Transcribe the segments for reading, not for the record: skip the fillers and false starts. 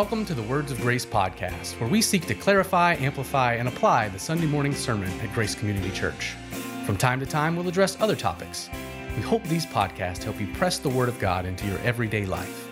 Welcome to the Words of Grace podcast, where we seek to clarify, amplify, and apply the Sunday morning sermon at Grace Community Church. From time to time, we'll address other topics. We hope these podcasts help you press the Word of God into your everyday life.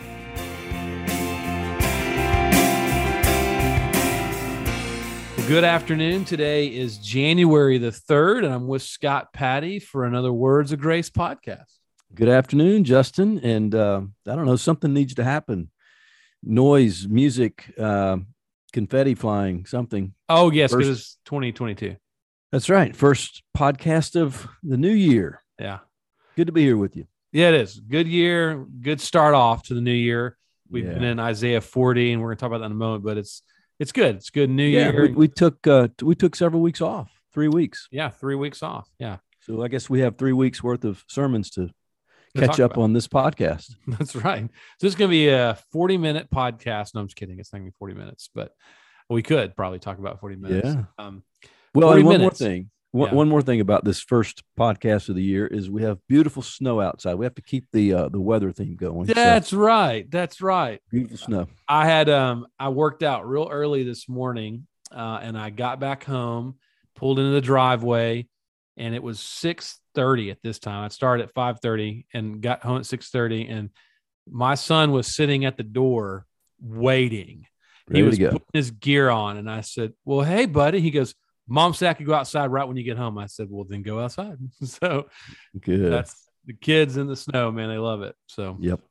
Well, good afternoon. Today is January the 3rd, and I'm with Scott Patty for another Words of Grace podcast. Good afternoon, Justin. And I don't know, something needs to happen. Noise, music, confetti flying, something. Oh, yes, because it's 2022. That's right. First podcast of the new year. Yeah. Good to be here with you. Yeah, it is. Good year. Good start off to the new year. We've been in Isaiah 40, and we're going to talk about that in a moment, but it's good. It's good new year. We took several weeks off, 3 weeks. Yeah, 3 weeks off. Yeah. So I guess we have 3 weeks worth of sermons to catch up on this podcast. That's right. So it's going to be a 40-minute podcast. No, I'm just kidding. It's not going to be 40 minutes, but we could probably talk about 40 minutes. Yeah. Well, and one more thing. One more thing about this first podcast of the year is we have beautiful snow outside. We have to keep the weather theme going. That's right. That's right. Beautiful snow. I had I worked out real early this morning, and I got back home, pulled into the driveway, and it was 6:30 at this time. I started at 5:30 and got home at 6:30, and my son was sitting at the door waiting. He was putting his gear on, and I said, "Well, hey, buddy." He goes, "Mom said I could go outside right when you get home." I said, "Well, then go outside." So good. That's the kids in the snow, man. They love it. So yep.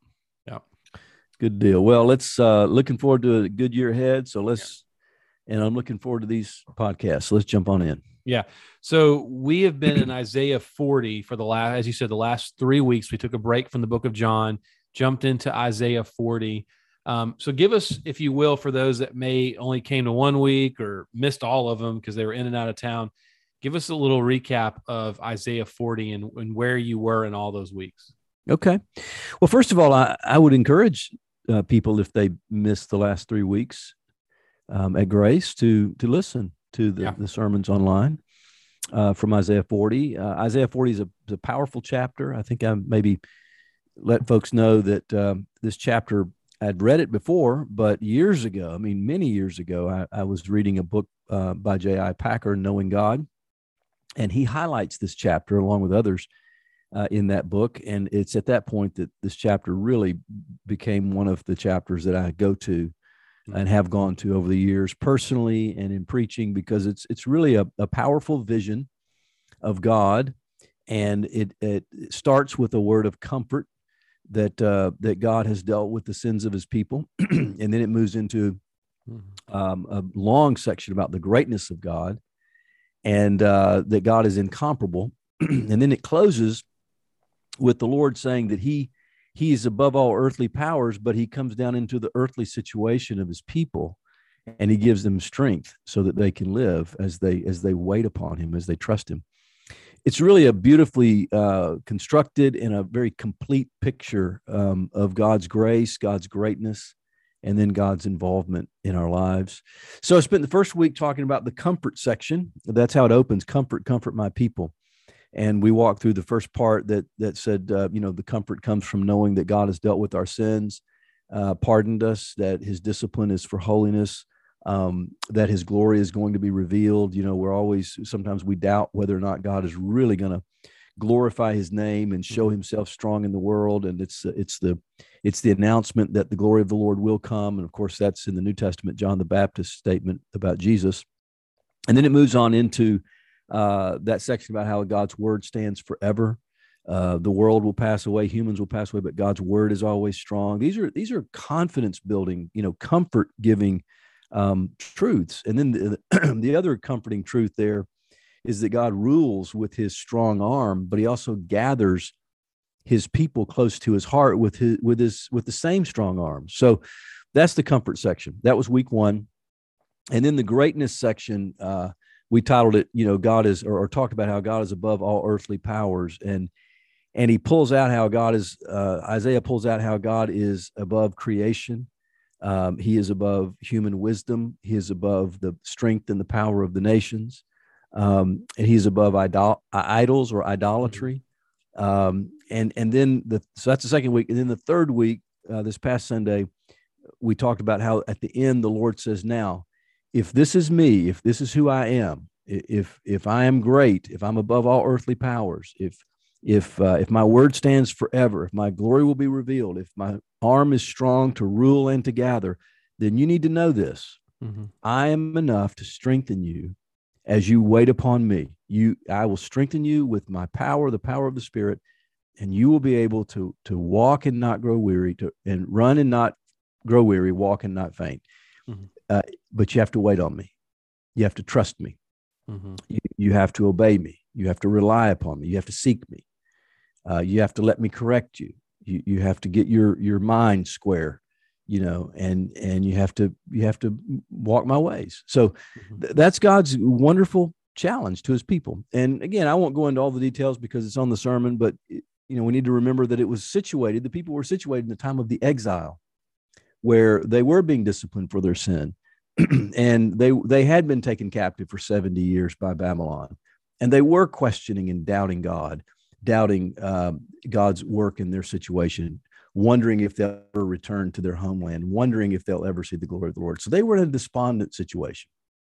Good deal. Well, let's looking forward to a good year ahead. So and I'm looking forward to these podcasts. So let's jump on in. Yeah. So we have been in Isaiah 40 for the last, as you said, the last 3 weeks. We took a break from the book of John, jumped into Isaiah 40. So give us, if you will, for those that may only came to 1 week or missed all of them because they were in and out of town, give us a little recap of Isaiah 40 and where you were in all those weeks. Okay. Well, first of all, I would encourage people, if they missed the last 3 weeks at Grace, to listen to the sermons online from Isaiah 40. Isaiah 40 is a powerful chapter. I think I maybe let folks know that this chapter, I'd read it before, but years ago, many years ago, I was reading a book by J.I. Packer, Knowing God, and he highlights this chapter along with others in that book. And it's at that point that this chapter really became one of the chapters that I go to and have gone to over the years personally and in preaching, because it's really a powerful vision of God. And it starts with a word of comfort that God has dealt with the sins of his people. And then it moves into a long section about the greatness of God and that God is incomparable. And then it closes with the Lord saying that he is above all earthly powers, but he comes down into the earthly situation of his people, and he gives them strength so that they can live as they wait upon him, as they trust him. It's really a beautifully constructed and a very complete picture of God's grace, God's greatness, and then God's involvement in our lives. So I spent the first week talking about the comfort section. That's how it opens: comfort, comfort my people. And we walked through the first part that said, the comfort comes from knowing that God has dealt with our sins, pardoned us, that his discipline is for holiness, that his glory is going to be revealed. Sometimes we doubt whether or not God is really going to glorify his name and show himself strong in the world. And it's the announcement that the glory of the Lord will come. And of course, that's in the New Testament, John the Baptist statement about Jesus. And then it moves on into that section about how God's word stands forever. The world will pass away, humans will pass away, but God's word is always strong. These are confidence building, comfort giving truths. And then the other comforting truth there is that God rules with his strong arm, but he also gathers his people close to his heart with the same strong arm. So that's the comfort section. That was week 1. And then the greatness section, we titled it, God is, or talked about how God is above all earthly powers. And he pulls out how God is, Isaiah pulls out how God is above creation. He is above human wisdom. He is above the strength and the power of the nations. And he's above idols or idolatry. And then so that's the second week. And then the third week, this past Sunday, we talked about how at the end the Lord says, now, if this is me, if this is who I am, if I am great, if I'm above all earthly powers, if my word stands forever, if my glory will be revealed, if my arm is strong to rule and to gather, then you need to know this. Mm-hmm. I am enough to strengthen you as you wait upon me. I will strengthen you with my power, the power of the Spirit, and you will be able to walk and not grow weary, and run and not grow weary, walk and not faint. Mm-hmm. But you have to wait on me. You have to trust me. Mm-hmm. You have to obey me. You have to rely upon me. You have to seek me. You have to let me correct you. You have to get your mind square, and you have to walk my ways. So that's God's wonderful challenge to his people. And again, I won't go into all the details because it's on the sermon, but we need to remember that the people were situated in the time of the exile, where they were being disciplined for their sin. And they had been taken captive for 70 years by Babylon. And they were questioning and doubting God, doubting God's work in their situation, wondering if they'll ever return to their homeland, wondering if they'll ever see the glory of the Lord. So they were in a despondent situation.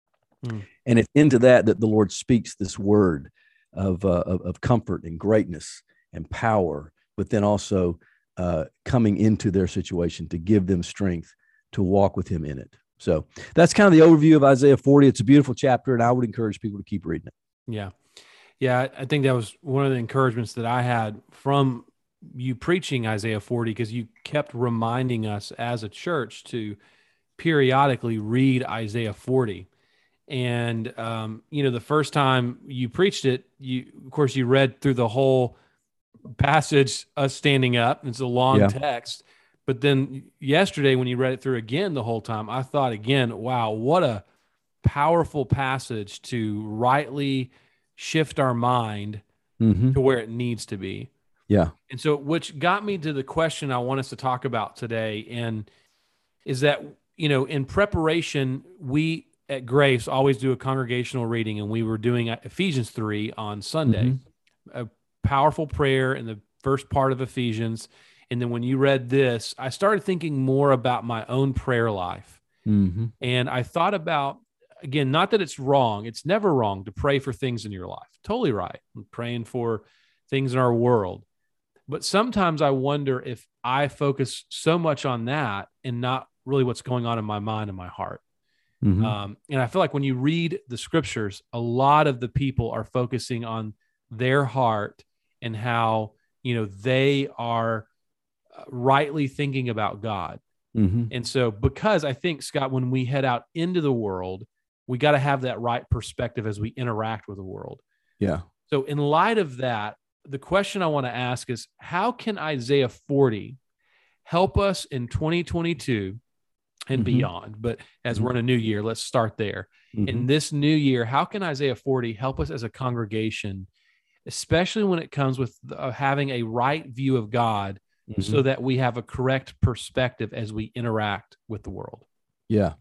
And it's into that the Lord speaks this word of comfort and greatness and power, but then also coming into their situation to give them strength to walk with him in it. So that's kind of the overview of Isaiah 40. It's a beautiful chapter, and I would encourage people to keep reading it. Yeah, I think that was one of the encouragements that I had from you preaching Isaiah 40, because you kept reminding us as a church to periodically read Isaiah 40. And, the first time you preached it, of course, you read through the whole passage, us standing up. It's a long text. But then yesterday, when you read it through again the whole time, I thought again, wow, what a powerful passage to rightly shift our mind to where it needs to be. Yeah. And so, which got me to the question I want us to talk about today. And is that, in preparation, we at Grace always do a congregational reading, and we were doing Ephesians 3 on Sunday, a powerful prayer in the first part of Ephesians. And then when you read this, I started thinking more about my own prayer life. And I thought about, again, not that it's wrong. It's never wrong to pray for things in your life. Totally right. I'm praying for things in our world. But sometimes I wonder if I focus so much on that and not really what's going on in my mind and my heart. And I feel like when you read the scriptures, a lot of the people are focusing on their heart and how, they are rightly thinking about God. And so, because I think, Scott, when we head out into the world, we got to have that right perspective as we interact with the world. Yeah. So in light of that, the question I want to ask is, how can Isaiah 40 help us in 2022 and beyond? But as we're in a new year, let's start there. In this new year, how can Isaiah 40 help us as a congregation, especially when it comes with having a right view of God, so that we have a correct perspective as we interact with the world? Yeah.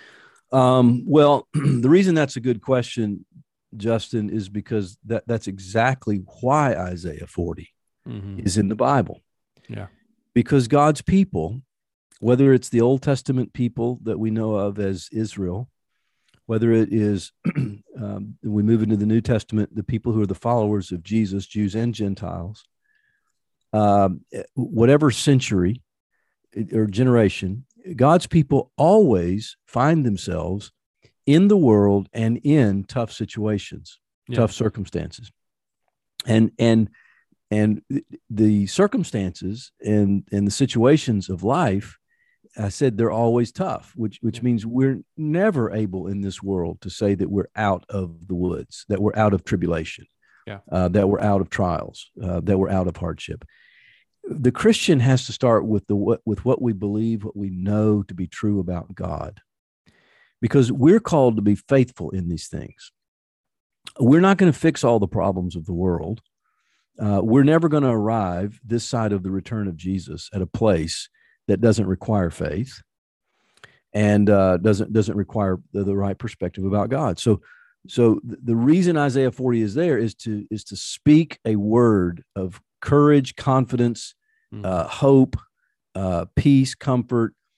Well, the reason that's a good question, Justin, is because that's exactly why Isaiah 40 is in the Bible. Yeah. Because God's people, whether it's the Old Testament people that we know of as Israel, whether it is, we move into the New Testament, the people who are the followers of Jesus, Jews and Gentiles, whatever century or generation, God's people always find themselves in the world and in tough situations, tough circumstances. And the circumstances and the situations of life, I said they're always tough, which means we're never able in this world to say that we're out of the woods, that we're out of tribulation, that we're out of trials, that we're out of hardship. The Christian has to start with what we believe, what we know to be true about God, because we're called to be faithful in these things. We're not going to fix all the problems of the world. We're never going to arrive this side of the return of Jesus at a place that doesn't require faith and doesn't require the right perspective about God. So the reason Isaiah 40 is there is to speak a word of courage, confidence, hope, peace, comfort,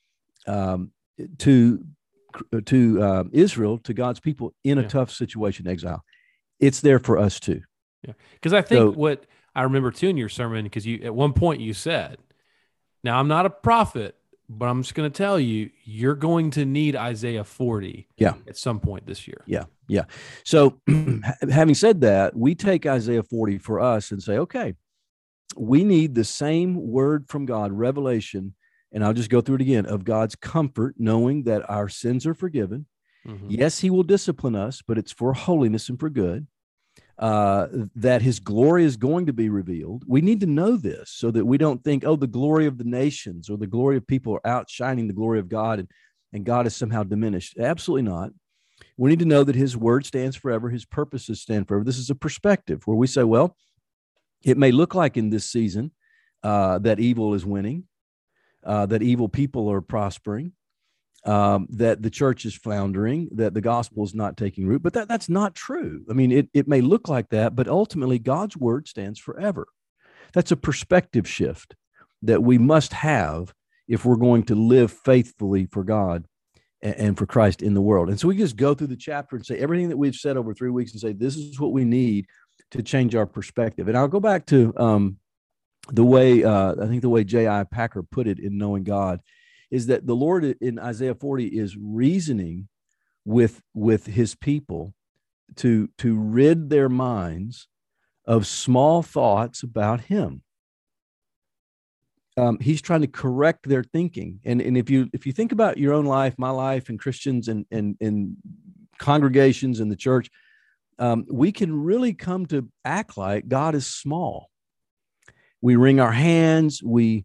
um, to Israel, to God's people in a tough situation, exile. It's there for us too. Yeah, because I think what I remember too in your sermon, because you at one point you said, "Now I'm not a prophet, but I'm just going to tell you, you're going to need Isaiah 40 at some point this year." Yeah. So having said that, we take Isaiah 40 for us and say, okay, we need the same word from God, revelation, and I'll just go through it again, of God's comfort, knowing that our sins are forgiven. Mm-hmm. Yes, he will discipline us, but it's for holiness and for good. That his glory is going to be revealed. We need to know this so that we don't think, oh, the glory of the nations or the glory of people are outshining the glory of God and God is somehow diminished. Absolutely not. We need to know that his word stands forever. His purposes stand forever. This is a perspective where we say, well, it may look like in this season that evil is winning, that evil people are prospering, that the church is floundering, that the gospel is not taking root, but that's not true. I mean, it may look like that, but ultimately God's word stands forever. That's a perspective shift that we must have if we're going to live faithfully for God and for Christ in the world. And so we just go through the chapter and say everything that we've said over 3 weeks and say, this is what we need to change our perspective. And I'll go back to the way, I think the way J.I. Packer put it in Knowing God, is that the Lord in Isaiah 40 is reasoning with his people to rid their minds of small thoughts about him. He's trying to correct their thinking. And if you think about your own life, my life, and Christians and congregations in the church, we can really come to act like God is small. We wring our hands, we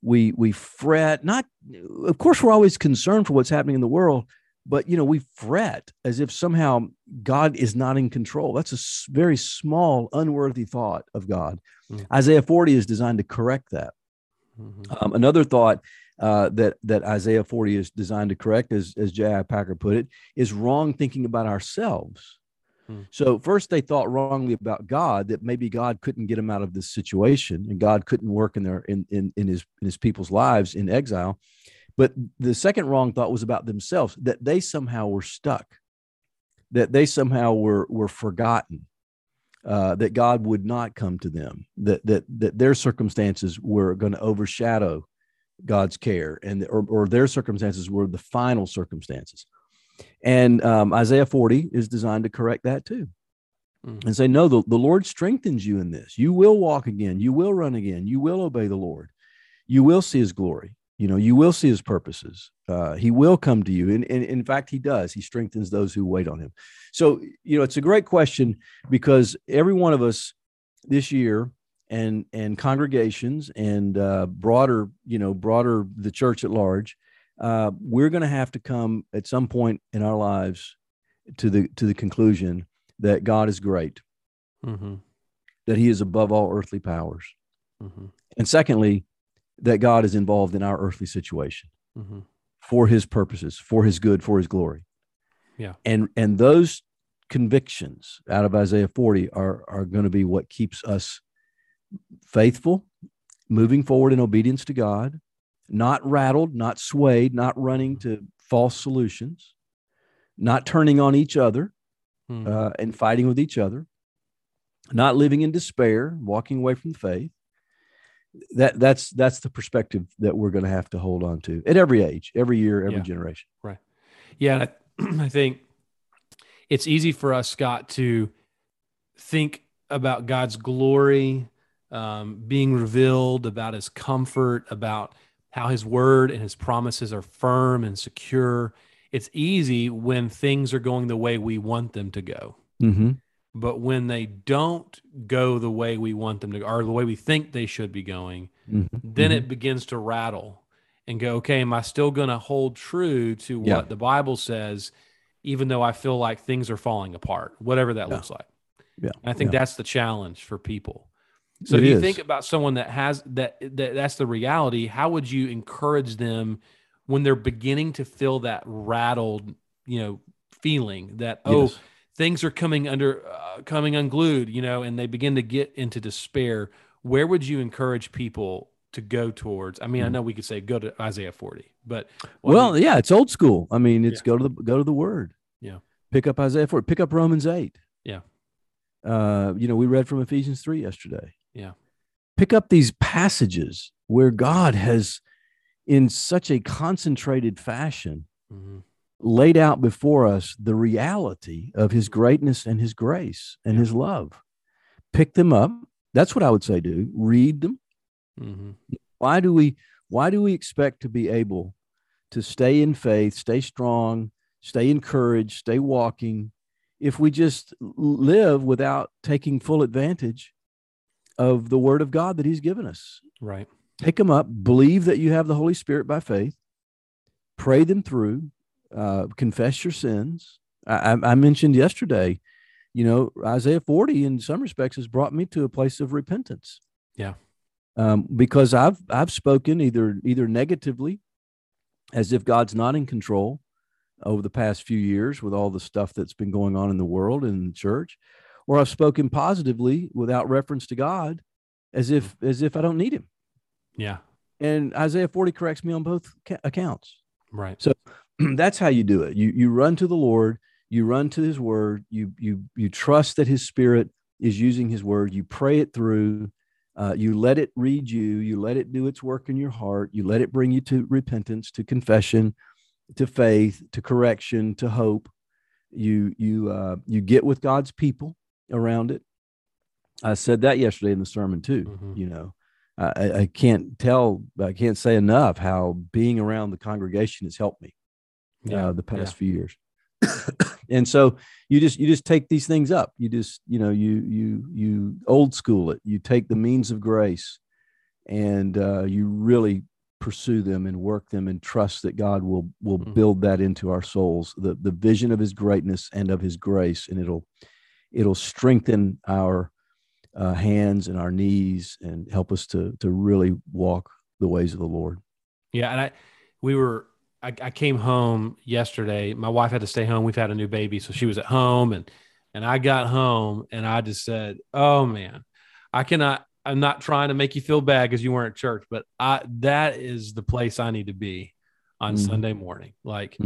fret. Not, of course, we're always concerned for what's happening in the world, but we fret as if somehow God is not in control. That's a very small, unworthy thought of God. Mm-hmm. Isaiah 40 is designed to correct that. Mm-hmm. Another thought that Isaiah 40 is designed to correct, as J.I. Packer put it, is wrong thinking about ourselves. So first they thought wrongly about God, that maybe God couldn't get them out of this situation and God couldn't work in his people's lives in exile. But the second wrong thought was about themselves, that they somehow were stuck, that they somehow were forgotten, that God would not come to them, that their circumstances were going to overshadow God's care, or their circumstances were the final circumstances. And Isaiah 40 is designed to correct that too, and say, no, the Lord strengthens you in this. You will walk again. You will run again. You will obey the Lord. You will see his glory. You will see his purposes. He will come to you. And in fact, he does. He strengthens those who wait on him. So, it's a great question, because every one of us this year and congregations and broader the church at large, we're going to have to come at some point in our lives to the conclusion that God is great, mm-hmm. that he is above all earthly powers. Mm-hmm. And secondly, that God is involved in our earthly situation, mm-hmm. for his purposes, for his good, for his glory. Yeah. And those convictions out of Isaiah 40 are going to be what keeps us faithful, moving forward in obedience to God, not rattled, not swayed, not running to false solutions, not turning on each other, mm-hmm. And fighting with each other, not living in despair, walking away from the faith. That's the perspective that we're going to have to hold on to at every age, every year, every generation. Right. Yeah. I think it's easy for us, Scott, to think about God's glory being revealed, about his comfort, about how his word and his promises are firm and secure. It's easy when things are going the way we want them to go. Mm-hmm. But when they don't go the way we want them to go, or the way we think they should be going, mm-hmm. then mm-hmm. it begins to rattle and go, okay, am I still going to hold true to what the Bible says, even though I feel like things are falling apart, whatever that looks like? Yeah. And I think that's the challenge for people. So if you think about someone that has that's the reality, how would you encourage them when they're beginning to feel that rattled, feeling that, things are coming unglued, and they begin to get into despair? Where would you encourage people to go towards? I mean, I know we could say go to Isaiah 40, but yeah, it's old school. I mean, it's go to the Word. Yeah, pick up Isaiah 40. Pick up Romans 8. Yeah, we read from Ephesians 3 yesterday. Yeah, pick up these passages where God has, in such a concentrated fashion, laid out before us the reality of His greatness and His grace and His love. Pick them up. That's what I would say do. Read them. Why do we expect to be able to stay in faith, stay strong, stay encouraged, stay walking, if we just live without taking full advantage of the Word of God that He's given us? Right. Pick them up. Believe that you have the Holy Spirit by faith. Pray them through. Confess your sins. I mentioned yesterday, Isaiah 40 in some respects has brought me to a place of repentance. Yeah. Because I've spoken either negatively, as if God's not in control over the past few years with all the stuff that's been going on in the world and in the church, or I've spoken positively without reference to God, as if I don't need Him. Yeah. And Isaiah 40 corrects me on both accounts. Right. So that's how you do it. You run to the Lord, you run to His Word, you trust that His Spirit is using His Word, you pray it through, you let it read you let it do its work in your heart, you let it bring you to repentance, to confession, to faith, to correction, to hope. You get with God's people around it. I said that yesterday in the sermon too. I can't say enough how being around the congregation has helped me the past few years. And so you just take these things up. You just, you old school it. You take the means of grace and you really pursue them and work them and trust that God will build that into our souls, the vision of His greatness and of His grace. And it'll strengthen our hands and our knees and help us to really walk the ways of the Lord. Yeah. And I came home yesterday. My wife had to stay home. We've had a new baby. So she was at home and I got home and I just said, oh man, I'm not trying to make you feel bad because you weren't at church, but that is the place I need to be on Sunday morning. Like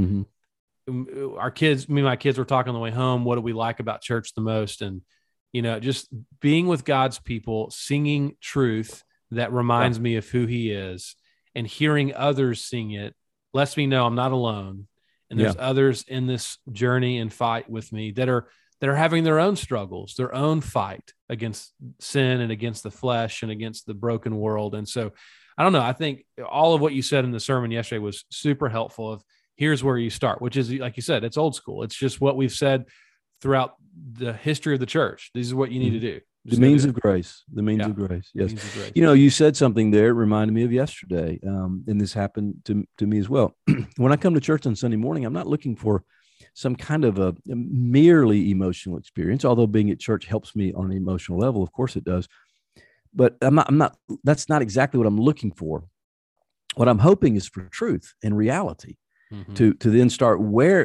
our kids, me and my kids were talking on the way home. What do we like about church the most? And, just being with God's people, singing truth that reminds me of who He is, and hearing others sing it lets me know I'm not alone. And there's others in this journey and fight with me that are having their own struggles, their own fight against sin and against the flesh and against the broken world. And so I don't know. I think all of what you said in the sermon yesterday was super helpful. Of here's where you start, which is, like you said, it's old school. It's just what we've said throughout the history of the church. This is what you need to do. The means of grace. The means of grace. Yes. Grace. You said something there. It reminded me of yesterday. And this happened to me as well. When I come to church on Sunday morning, I'm not looking for some kind of a merely emotional experience, although being at church helps me on an emotional level. Of course it does. But that's not exactly what I'm looking for. What I'm hoping is for truth and reality. To then start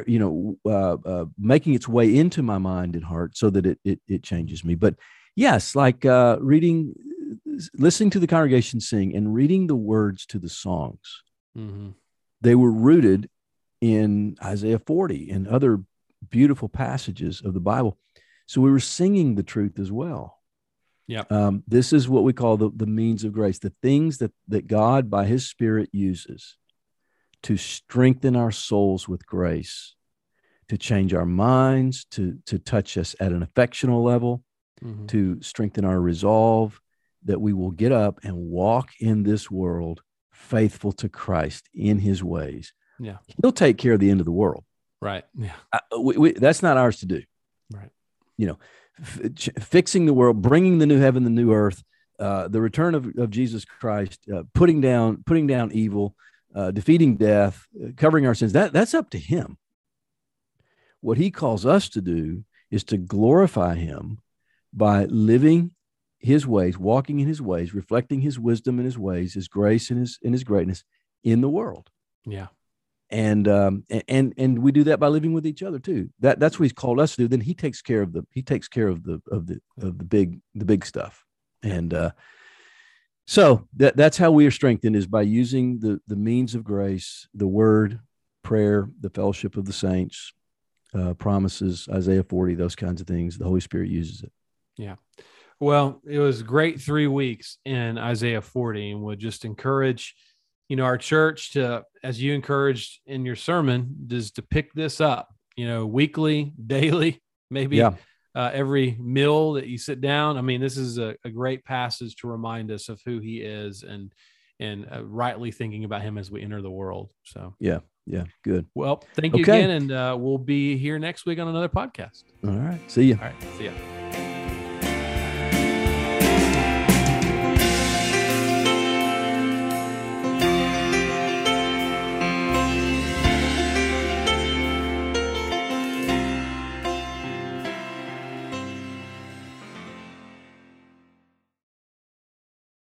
making its way into my mind and heart so that it changes me. But yes, like listening to the congregation sing and reading the words to the songs. They were rooted in Isaiah 40 and other beautiful passages of the Bible. So we were singing the truth as well. Yeah. This is what we call the means of grace, the things that God by His Spirit uses to strengthen our souls with grace, to change our minds, to touch us at an affectional level, to strengthen our resolve that we will get up and walk in this world faithful to Christ in His ways. Yeah. He'll take care of the end of the world. Right. Yeah. That's not ours to do. Right. Fixing the world, bringing the new heaven, the new earth, the return of Jesus Christ, putting down evil, defeating death, covering our sins, that's up to Him. What He calls us to do is to glorify Him by living His ways, walking in His ways, reflecting His wisdom and His ways, His grace and His greatness in the world. Yeah. And we do that by living with each other too. That's what He's called us to do. Then He takes care of the big stuff. And So that's how we are strengthened, is by using the means of grace, the word, prayer, the fellowship of the saints, promises, Isaiah 40, those kinds of things. The Holy Spirit uses it. Yeah. Well, it was great 3 weeks in Isaiah 40, and would just encourage, our church to, as you encouraged in your sermon, just to pick this up, weekly, daily, maybe every meal that you sit down. I mean, this is a great passage to remind us of who he is and rightly thinking about him as we enter the world. So, yeah, good. Well, thank you again. And we'll be here next week on another podcast. All right. See you. All right. See ya.